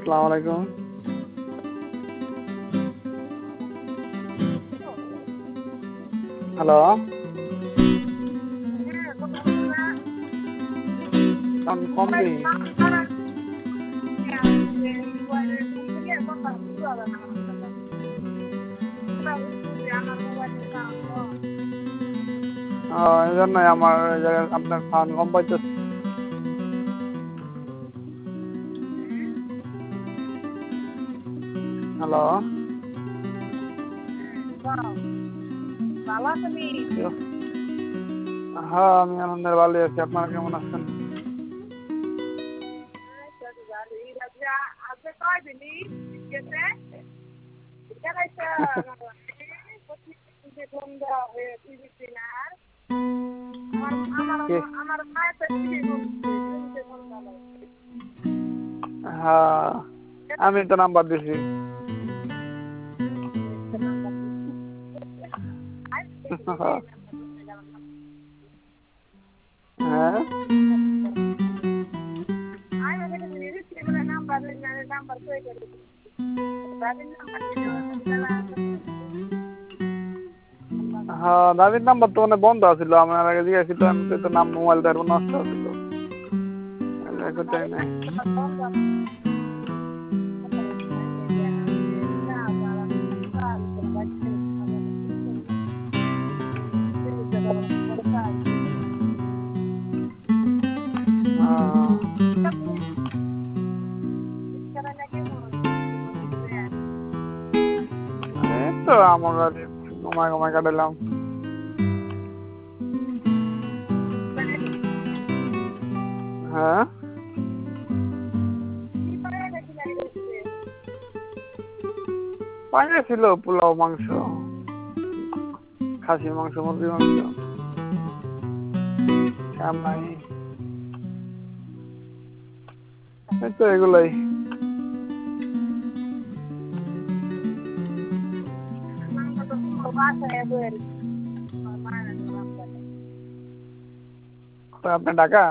আসসালামু আলাইকুম। Hello, sound কম দিই। এই জন্যই আমার এই জায়গায় আপনার সাউন্ড কম পাইতেছে। হ্যালো, হ্যাঁ আমি আলহামদুলিল্লাহ ভালো আছি। আপনারা কেমন আছেন? হ্যাঁ আমি তো নাম্বার দিছি। হ্যাঁ হ্যাঁ দাবির নাম্বার তো মানে বন্ধ আছিল। আমার আগে জিজ্ঞাসিল আমি তো নাম মোবাইল তার নষ্ট ছিল। এই তো আমার ঘুমায় ঘুমায় কাটালাম। হ্যাঁ পাইলে ছিল পোলাও, মাংস, খাসির মাংস, মুরগির মাংস, কামাই, এই তো এগুলাই। আপনি ঢাকা?